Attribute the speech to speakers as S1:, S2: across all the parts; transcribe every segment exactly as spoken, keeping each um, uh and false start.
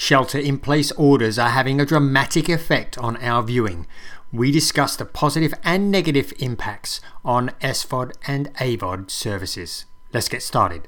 S1: Shelter-in-place orders are having a dramatic effect on our viewing. We discuss the positive and negative impacts on S V O D and A V O D services. Let's get started.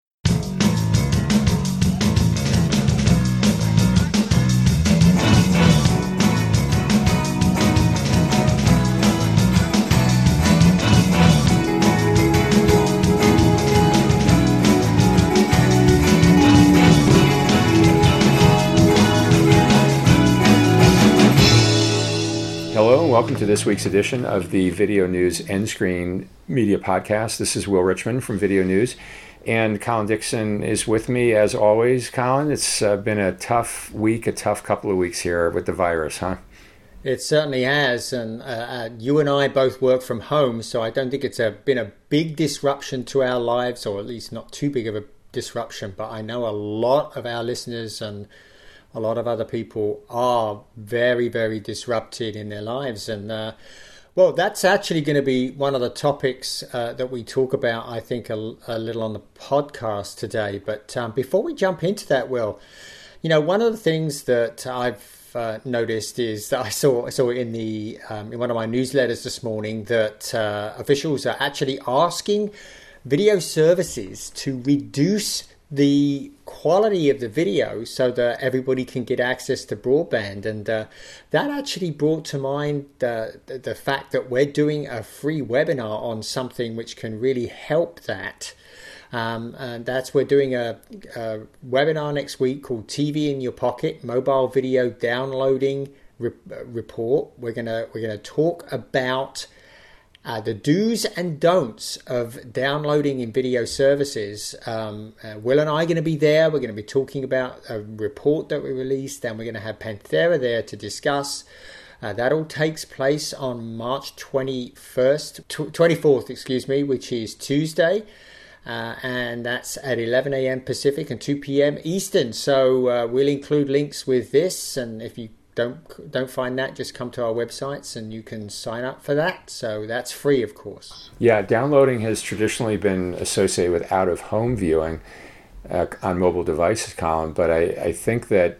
S2: Hello and welcome to this week's edition of the Video News Endscreen Media Podcast. This is Will Richmond from Video News, and Colin Dixon is with me as always. Colin, it's uh, been a tough week, a tough couple of weeks here with the virus, huh?
S1: It certainly has, and uh, uh, you and I both work from home, so I don't think it's a, been a big disruption to our lives, or at least not too big of a disruption, but I know a lot of our listeners and a lot of other people are very, very disrupted in their lives. And, uh, well, that's actually going to be one of the topics uh, that we talk about, I think, a, a little on the podcast today. But um, before we jump into that, Will, you know, one of the things that I've uh, noticed is that I saw, I saw in, the, um, in one of my newsletters this morning that uh, officials are actually asking video services to reduce the quality of the video so that everybody can get access to broadband. And uh, that actually brought to mind uh, the, the fact that we're doing a free webinar on something which can really help that. Um, and that's we're doing a, a webinar next week called T V in Your Pocket, Mobile Video Downloading Re- Report. We're gonna we're gonna talk about Uh, the do's and don'ts of downloading in video services. Um, uh, Will and I are going to be there. We're going to be talking about a report that we released, and we're going to have Panthera there to discuss. Uh, that all takes place on March twenty-first, twenty-fourth, excuse me, which is Tuesday. Uh, and that's at eleven a.m. Pacific and two p.m. Eastern. So uh, we'll include links with this, and if you Don't don't find that, just come to our websites and you can sign up for that. So that's free, of course.
S2: Yeah, downloading has traditionally been associated with out-of-home viewing uh, on mobile devices, Colin. But I, I think that,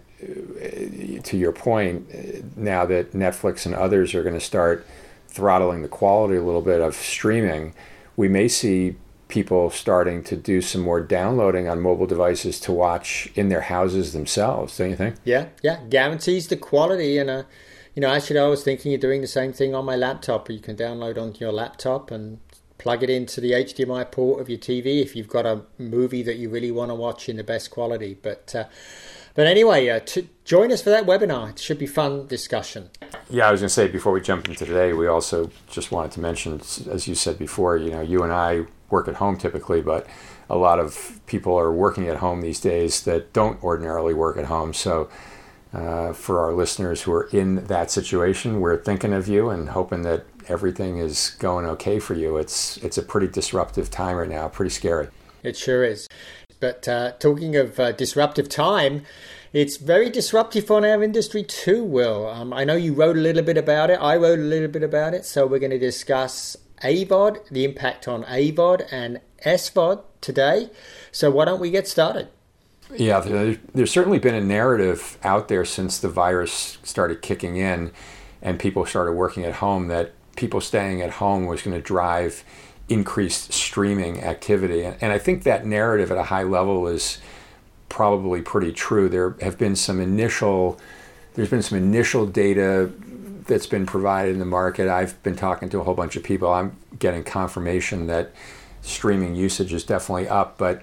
S2: uh, to your point, now that Netflix and others are going to start throttling the quality a little bit of streaming, we may see people starting to do some more downloading on mobile devices to watch in their houses themselves, don't you think?
S1: Yeah, yeah, guarantees the quality. And, uh, you know, actually I was thinking of doing the same thing on my laptop. You can download onto your laptop and plug it into the H D M I port of your T V if you've got a movie that you really want to watch in the best quality. But uh, but anyway, uh, to join us for that webinar. It should be fun discussion.
S2: Yeah, I was going to say, before we jump into today, we also just wanted to mention, as you said before, you know, you and I work at home typically, but a lot of people are working at home these days that don't ordinarily work at home. So uh, for our listeners who are in that situation, we're thinking of you and hoping that everything is going okay for you. It's it's a pretty disruptive time right now, pretty scary.
S1: It sure is. But uh, talking of uh, disruptive time, it's very disruptive on our industry too, Will. Um, I know you wrote a little bit about it. I wrote a little bit about it. So we're going to discuss A V O D, the impact on A V O D and S V O D today. So why don't we get started?
S2: Yeah, there's certainly been a narrative out there since the virus started kicking in and people started working at home that people staying at home was going to drive increased streaming activity. And I think that narrative at a high level is probably pretty true. There have been some initial, there's been some initial data that's been provided in the market. I've been talking to a whole bunch of people. I'm getting confirmation that streaming usage is definitely up, but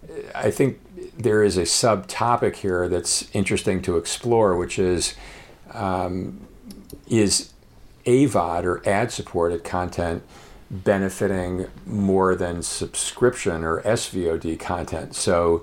S2: I think there is a subtopic here that's interesting to explore, which is, um, is A V O D or ad-supported content benefiting more than subscription or S V O D content? So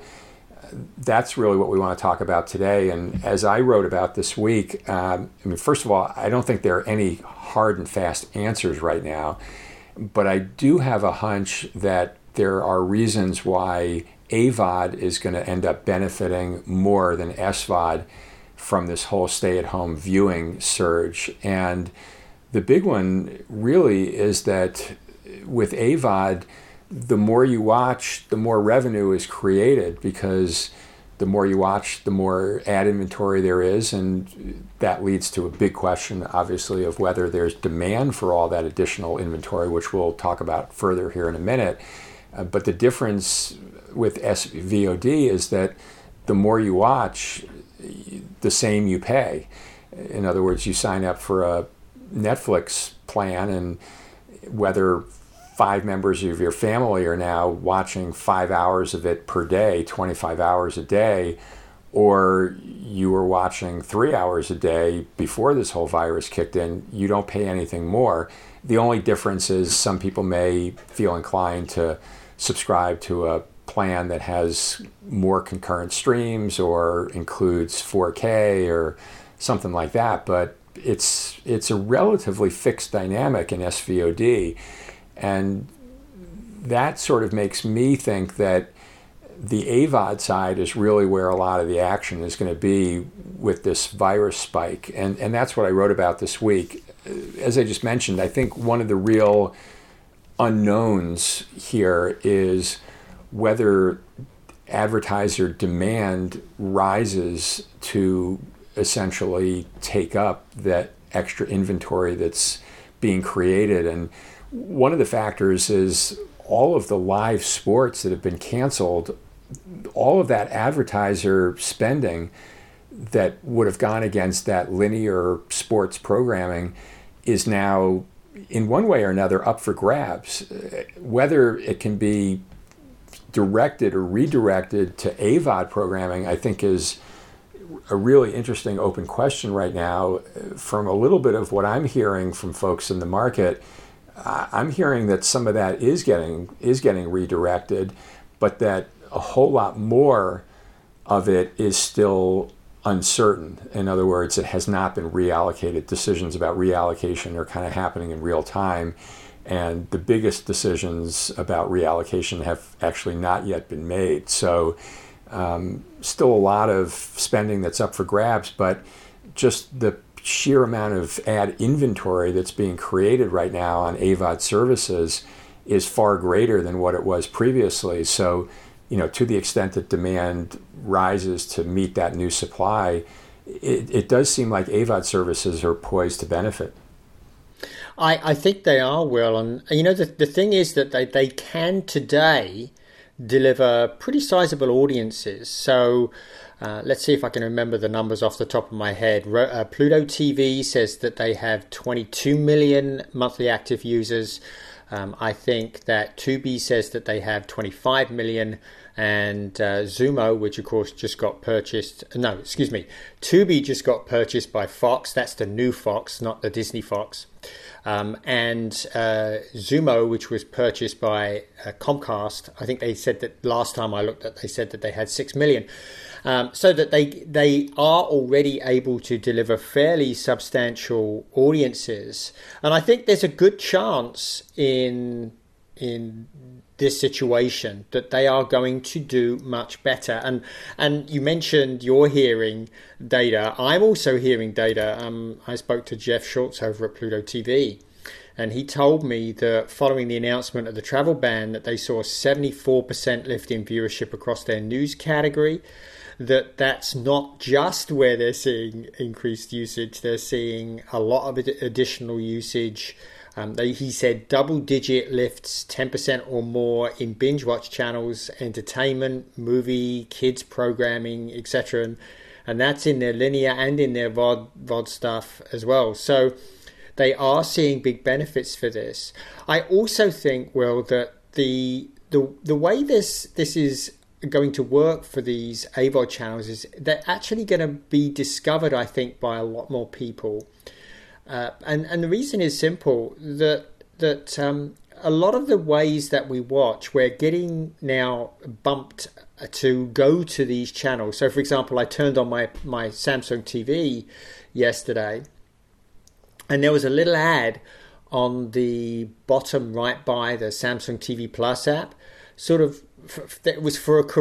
S2: that's really what we want to talk about today. And as I wrote about this week, um, I mean, first of all, I don't think there are any hard and fast answers right now, but I do have a hunch that there are reasons why A V O D is going to end up benefiting more than S V O D from this whole stay-at-home viewing surge. And the big one really is that with A V O D, the more you watch, the more revenue is created, because the more you watch, the more ad inventory there is, and that leads to a big question, obviously, of whether there's demand for all that additional inventory, which we'll talk about further here in a minute. Uh, but the difference with S V O D is that the more you watch, the same you pay. In other words, you sign up for a Netflix plan, and whether five members of your family are now watching five hours of it per day, twenty-five hours a day, or you were watching three hours a day before this whole virus kicked in, you don't pay anything more. The only difference is some people may feel inclined to subscribe to a plan that has more concurrent streams or includes four K or something like that, but it's it's a relatively fixed dynamic in S V O D. And that sort of makes me think that the A V O D side is really where a lot of the action is going to be with this virus spike. And, and that's what I wrote about this week. As I just mentioned, I think one of the real unknowns here is whether advertiser demand rises to essentially take up that extra inventory that's being created. And one of the factors is all of the live sports that have been canceled, all of that advertiser spending that would have gone against that linear sports programming is now, in one way or another, up for grabs. Whether it can be directed or redirected to A V O D programming, I think is a really interesting open question right now. From a little bit of what I'm hearing from folks in the market, I'm hearing that some of that is getting is getting redirected, but that a whole lot more of it is still uncertain. In other words, it has not been reallocated. Decisions about reallocation are kind of happening in real time, and the biggest decisions about reallocation have actually not yet been made. So um, still a lot of spending that's up for grabs, but just the sheer amount of ad inventory that's being created right now on A V O D services is far greater than what it was previously. So, you know, to the extent that demand rises to meet that new supply, it, it does seem like A V O D services are poised to benefit.
S1: I, I think they are, Will. And, you know, the, the thing is that they, they can today deliver pretty sizable audiences. So, Uh, let's see if I can remember the numbers off the top of my head. Uh, Pluto T V says that they have twenty-two million monthly active users. Um, I think that Tubi says that they have twenty-five million, and uh, Zumo, which of course just got purchased. No, excuse me. Tubi just got purchased by Fox. That's the new Fox, not the Disney Fox. Um, and uh, Zumo, which was purchased by uh, Comcast, I think they said that last time I looked at, they said that they had six million. Um, so that they they are already able to deliver fairly substantial audiences, and I think there's a good chance in in this situation that they are going to do much better. And and you mentioned you're hearing data. I'm also hearing data. Um, I spoke to Jeff Schultz over at Pluto T V, and he told me that following the announcement of the travel ban, that they saw a seventy-four percent lift in viewership across their news category. That that's not just where they're seeing increased usage. They're seeing a lot of additional usage. Um, they, he said double-digit lifts, ten percent or more in binge-watch channels, entertainment, movie, kids programming, et cetera. And, and that's in their linear and in their V O D, V O D stuff as well. So they are seeing big benefits for this. I also think, Will, that the the the way this this is going to work for these A V O D channels is they're actually going to be discovered, I think, by a lot more people. Uh, and, and the reason is simple, that that um, a lot of the ways that we watch, we're getting now bumped to go to these channels. So, for example, I turned on my, my Samsung T V yesterday, and there was a little ad on the bottom right by the Samsung T V Plus app, sort of, it was for a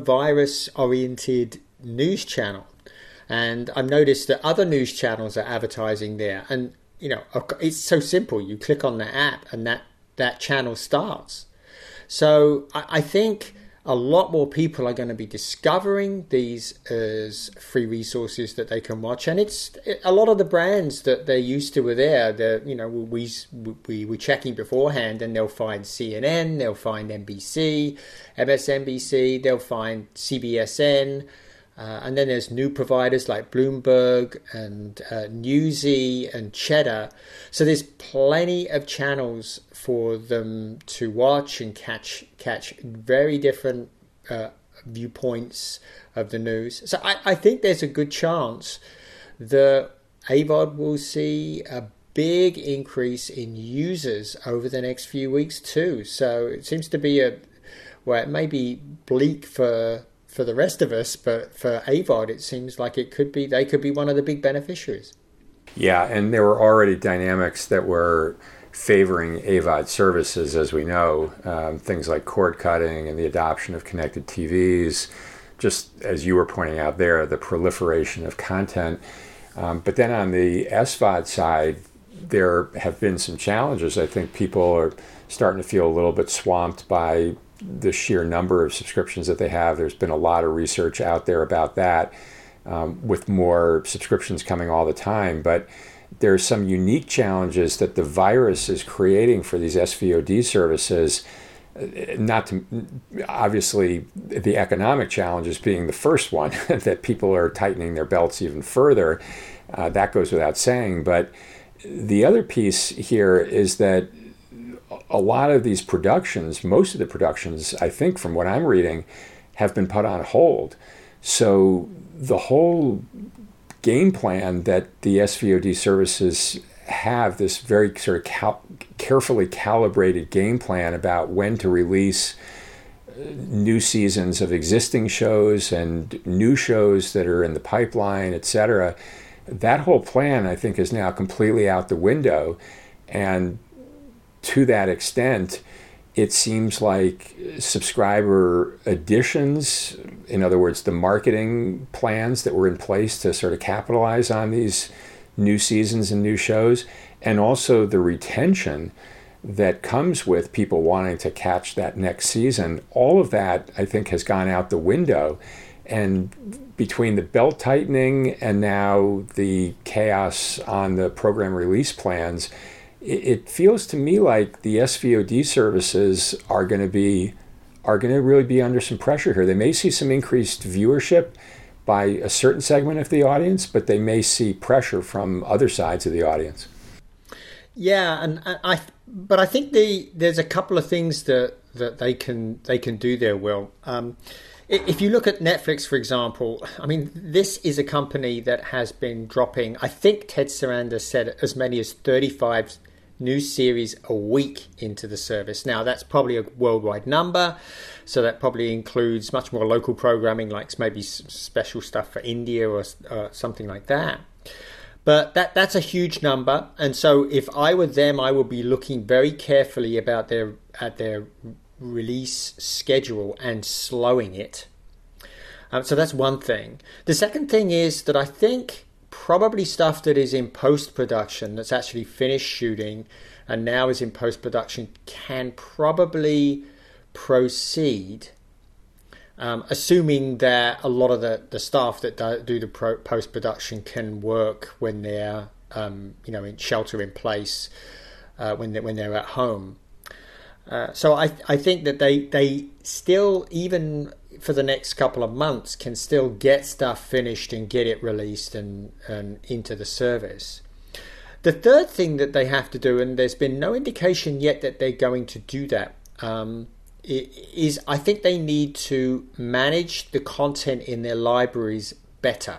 S1: coronavirus-oriented news channel. And I've noticed that other news channels are advertising there. And, you know, it's so simple. You click on the app and that, that channel starts. So I, I think a lot more people are going to be discovering these as free resources that they can watch, and it's a lot of the brands that they're used to are there. They're, you know, we we we're checking beforehand, and they'll find C N N, they'll find N B C, M S N B C, they'll find C B S N, uh, and then there's new providers like Bloomberg and uh, Newsy and Cheddar. So there's plenty of channels for them to watch and catch catch very different uh, viewpoints of the news. So I, I think there's a good chance that A V O D will see a big increase in users over the next few weeks too. So it seems to be a, well, it may be bleak for for the rest of us, but for A V O D, it seems like it could be, they could be one of the big beneficiaries.
S2: Yeah, and there were already dynamics that were favoring A V O D services, as we know, um, things like cord cutting and the adoption of connected T Vs, just as you were pointing out there, the proliferation of content. Um, but then on the S V O D side, there have been some challenges. I think people are starting to feel a little bit swamped by the sheer number of subscriptions that they have. There's been a lot of research out there about that, um, with more subscriptions coming all the time. But there's some unique challenges that the virus is creating for these S V O D services. Not to, obviously, the economic challenges being the first one, that people are tightening their belts even further. Uh, that goes without saying. But the other piece here is that a lot of these productions, most of the productions, I think from what I'm reading, have been put on hold. So the whole game plan that the S V O D services have, this very sort of cal- carefully calibrated game plan about when to release new seasons of existing shows and new shows that are in the pipeline, et cetera. That whole plan, I think, is now completely out the window. And to that extent, it seems like subscriber additions, in other words, the marketing plans that were in place to sort of capitalize on these new seasons and new shows, and also the retention that comes with people wanting to catch that next season, all of that, I think, has gone out the window. And between the belt tightening and now the chaos on the program release plans, it feels to me like the S V O D services are going to be are going to really be under some pressure here. They may see some increased viewership by a certain segment of the audience, but they may see pressure from other sides of the audience.
S1: Yeah, and I, but I think the there's a couple of things that, that they can they can do there, Will. Um, if you look at Netflix, for example, I mean, this is a company that has been dropping, I think Ted Sarandos said, as many as thirty-five new series a week into the service. Now, that's probably a worldwide number, so that probably includes much more local programming, like maybe special stuff for India or uh, something like that. But that that's a huge number, and so if I were them, I would be looking very carefully about their at their release schedule and slowing it. Um, so that's one thing. The second thing is that I think probably stuff that is in post-production, that's actually finished shooting and now is in post-production, can probably proceed, um, assuming that a lot of the, the staff that do, do the pro, post-production can work when they're um, you know, in shelter in place, uh, when, they, when they're at home. Uh, so I I think that they, they still, even for the next couple of months, can still get stuff finished and get it released and, and into the service. The third thing that they have to do, and there's been no indication yet that they're going to do that, um, is I think they need to manage the content in their libraries better.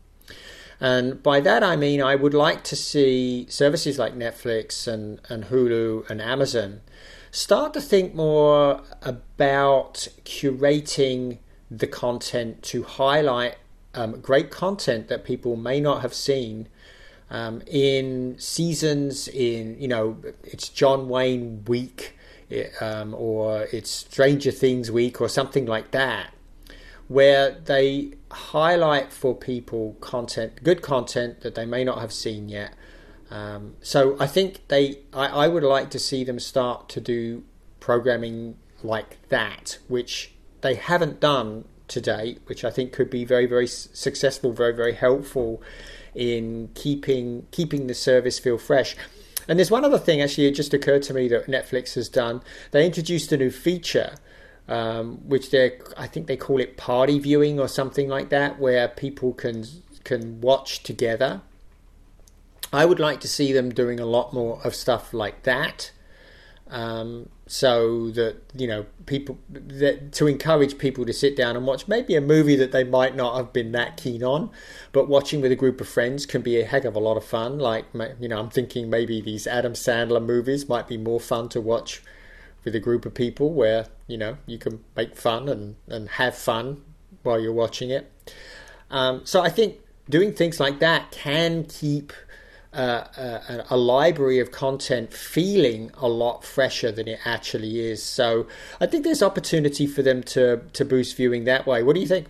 S1: And by that I mean I would like to see services like Netflix and, and Hulu and Amazon start to think more about curating the content to highlight um, great content that people may not have seen um, in seasons, in, you know, it's John Wayne week, um, or it's Stranger Things week or something like that, where they highlight for people content, good content that they may not have seen yet. Um, so I think they, I, I would like to see them start to do programming like that, which they haven't done to date, which I think could be very, very successful, very, very helpful in keeping keeping the service feel fresh. And there's one other thing, actually, it just occurred to me that Netflix has done. They introduced a new feature, um, which they I think they call it party viewing or something like that, where people can can watch together. I would like to see them doing a lot more of stuff like that, um, so that, you know, people that to encourage people to sit down and watch maybe a movie that they might not have been that keen on, but watching with a group of friends can be a heck of a lot of fun. Like, you know, I'm thinking maybe these Adam Sandler movies might be more fun to watch with a group of people, where, you know, you can make fun and, and have fun while you're watching it. Um, so I think doing things like that can keep Uh, a, a library of content feeling a lot fresher than it actually is. So I think there's opportunity for them to to boost viewing that way. What do you think?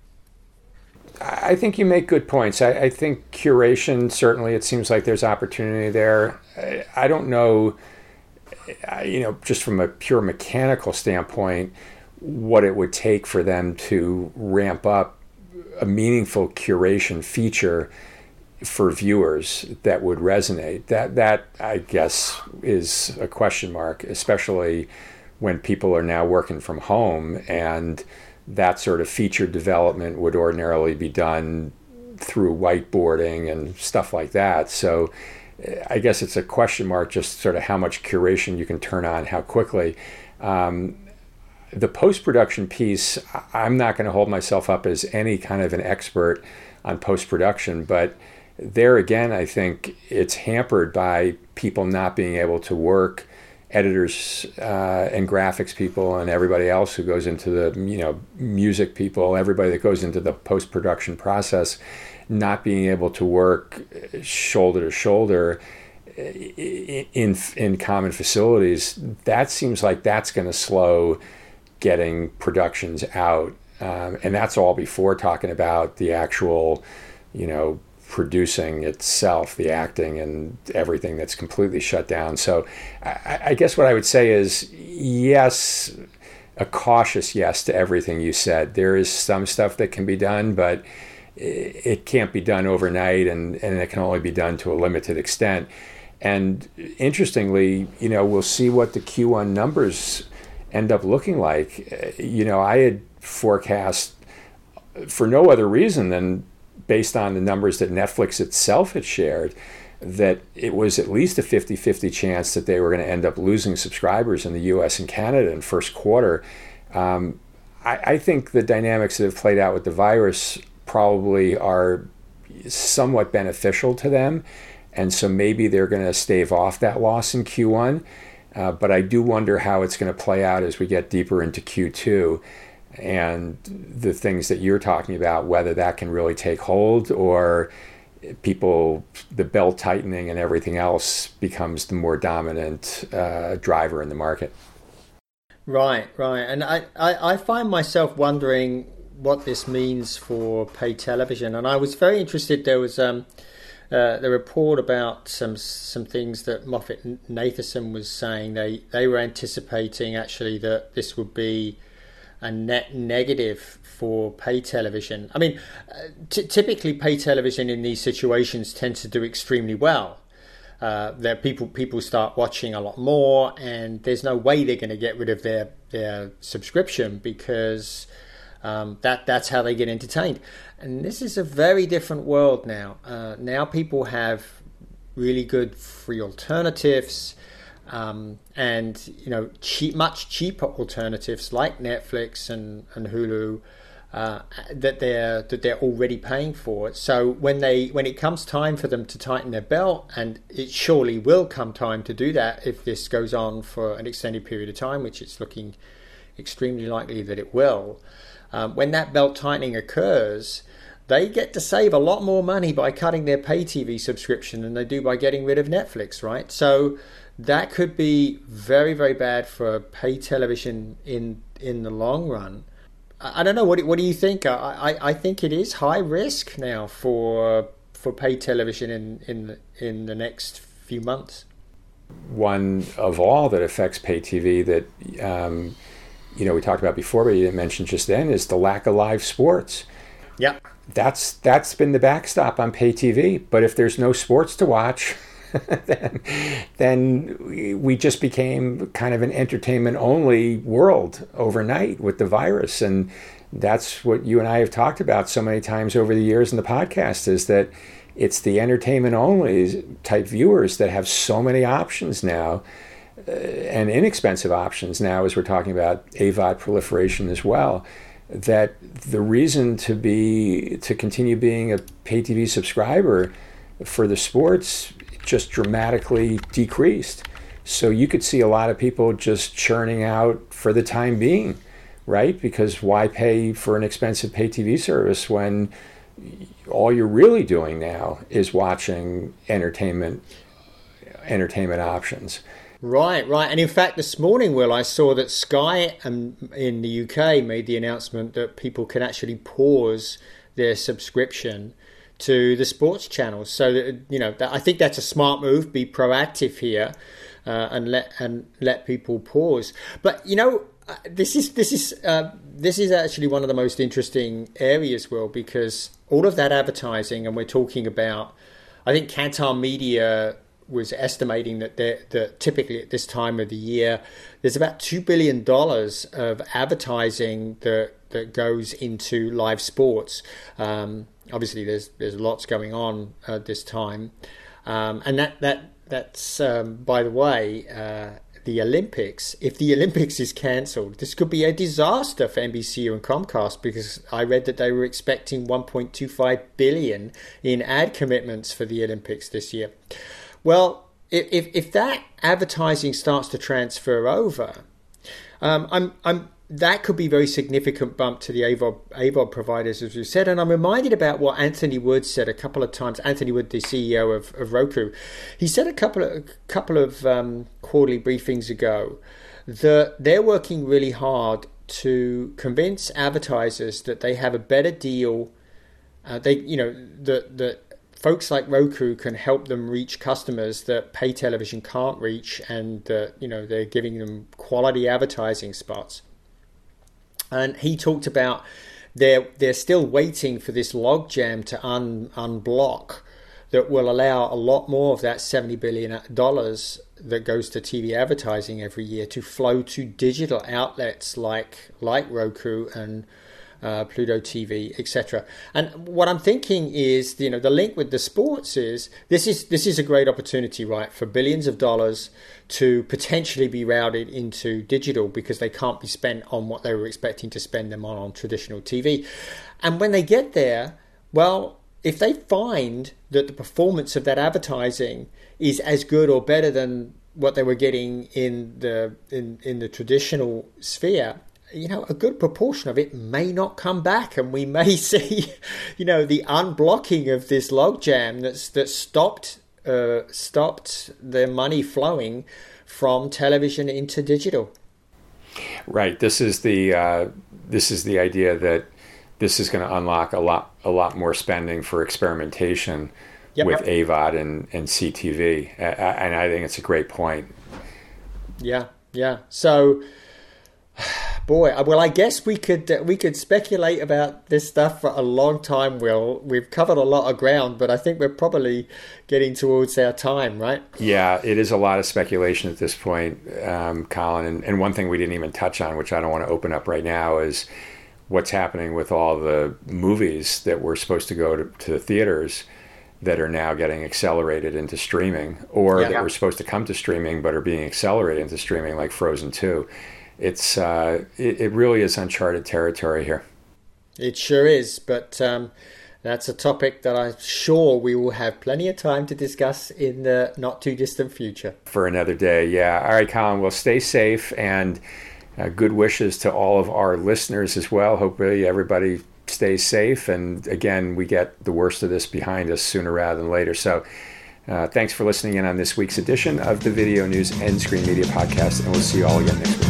S2: I think you make good points. I, I think curation, certainly, it seems like there's opportunity there. I, I don't know, you know, just from a pure mechanical standpoint, what it would take for them to ramp up a meaningful curation feature for viewers that would resonate. That that I guess is a question mark, especially when people are now working from home, and that sort of feature development would ordinarily be done through whiteboarding and stuff like that. So I guess it's a question mark, just sort of how much curation you can turn on, how quickly. Um, the post-production piece, I'm not going to hold myself up as any kind of an expert on post-production, but there again, I think it's hampered by people not being able to work, editors uh, and graphics people and everybody else who goes into the, you know, music people, everybody that goes into the post-production process, not being able to work shoulder to shoulder in in common facilities. That seems like that's going to slow getting productions out, um, and that's all before talking about the actual, you know, producing itself, the acting and everything that's completely shut down. So I, I guess what I would say is yes, a cautious yes to everything you said. There is some stuff that can be done, but it can't be done overnight, and, and it can only be done to a limited extent. And interestingly, you know, we'll see what the Q one numbers end up looking like. You know, I had forecast, for no other reason than based on the numbers that Netflix itself had shared, that it was at least a fifty-fifty chance that they were going to end up losing subscribers in the U S and Canada in first quarter. Um, I, I think the dynamics that have played out with the virus probably are somewhat beneficial to them, and so maybe they're going to stave off that loss in Q one. Uh, but I do wonder how it's going to play out as we get deeper into Q two. And the things that you're talking about, whether that can really take hold, or people, the belt tightening and everything else becomes the more dominant uh, driver in the market.
S1: Right, right. And I, I, I find myself wondering what this means for pay television. And I was very interested. There was um, uh, the report about some some things that Moffett-Nathanson was saying. They, they were anticipating actually that this would be a net negative for pay television. I mean, t- typically pay television in these situations tends to do extremely well. Uh, that people people start watching a lot more, and there's no way they're going to get rid of their their subscription, because um, that that's how they get entertained. And this is a very different world now. Uh, now people have really good free alternatives. Um, and, you know, cheap, much cheaper alternatives like Netflix and, and Hulu uh, that they're that they're already paying for. So when they when it comes time for them to tighten their belt, and it surely will come time to do that if this goes on for an extended period of time, which it's looking extremely likely that it will. Um, when that belt tightening occurs, they get to save a lot more money by cutting their pay T V subscription than they do by getting rid of Netflix, right? So that could be very, very bad for pay television in in the long run. I, I don't know. What what do you think? I, I, I think it is high risk now for for pay television in in in the next few months.
S2: One of all that affects pay T V that um, you know, we talked about before, but you didn't mention just then, is the lack of live sports.
S1: Yeah.
S2: That's that's been the backstop on pay T V. But if there's no sports to watch, then, then we just became kind of an entertainment-only world overnight with the virus. And that's what you and I have talked about so many times over the years in the podcast, is that it's the entertainment-only type viewers that have so many options now, uh, and inexpensive options now, as we're talking about A V O D proliferation as well, that the reason to be to continue being a pay T V subscriber for the sports just dramatically decreased. So you could see a lot of people just churning out for the time being, right? Because why pay for an expensive pay T V service when all you're really doing now is watching entertainment entertainment options?
S1: Right, right. And in fact, this morning, Will, I saw that Sky um, in the U K made the announcement that people can actually pause their subscription to the sports channels. So that, you know, that, I think that's a smart move. Be proactive here, uh, and let and let people pause. But you know, uh, this is this is uh, this is actually one of the most interesting areas, Will, because all of that advertising, and we're talking about, I think Kantar Media was estimating that that typically at this time of the year, there's about two billion dollars of advertising that that goes into live sports. Um, obviously, there's there's lots going on at this time, um, and that that that's um, by the way, uh, the Olympics. If the Olympics is cancelled, this could be a disaster for N B C U and Comcast, because I read that they were expecting one point two five billion in ad commitments for the Olympics this year. Well, if, if if that advertising starts to transfer over, um, I'm I'm that could be a very significant bump to the A V O D, A V O D providers, as we said. And I'm reminded about what Anthony Wood said a couple of times. Anthony Wood, the C E O of, of Roku, he said a couple of a couple of um, quarterly briefings ago that they're working really hard to convince advertisers that they have a better deal. Uh, they, you know, that that. Folks like Roku can help them reach customers that pay television can't reach, and uh, you know, they're giving them quality advertising spots. And he talked about they're they're still waiting for this logjam to un, unblock that will allow a lot more of that seventy billion dollars that goes to T V advertising every year to flow to digital outlets like like Roku and Uh, Pluto T V, et cetera. And what I'm thinking is, you know, the link with the sports is this is this is a great opportunity, right, for billions of dollars to potentially be routed into digital, because they can't be spent on what they were expecting to spend them on on traditional T V. And when they get there, well, if they find that the performance of that advertising is as good or better than what they were getting in the in, in the traditional sphere, you know, a good proportion of it may not come back, and we may see, you know, the unblocking of this logjam that's that stopped uh, stopped the money flowing from television into digital.
S2: Right. This is the uh, this is the idea that this is going to unlock a lot a lot more spending for experimentation yep. with A V O D and, and C T V, and I think it's a great point.
S1: Yeah. Yeah. So. Boy, well, I guess we could uh, we could speculate about this stuff for a long time, Will. We've covered a lot of ground, but I think we're probably getting towards our time, right?
S2: Yeah, it is a lot of speculation at this point, um, Colin. And, and one thing we didn't even touch on, which I don't want to open up right now, is what's happening with all the movies that were supposed to go to, to the theaters that are now getting accelerated into streaming, or yeah. that were supposed to come to streaming but are being accelerated into streaming, like Frozen two. It's uh, it, it really is uncharted territory here.
S1: It sure is, but um, that's a topic that I'm sure we will have plenty of time to discuss in the not too distant future.
S2: For another day, yeah. All right, Colin, well, stay safe, and uh, good wishes to all of our listeners as well. Hopefully everybody stays safe, and again, we get the worst of this behind us sooner rather than later. So uh, thanks for listening in on this week's edition of the Video News and Screen Media Podcast, and we'll see you all again next week.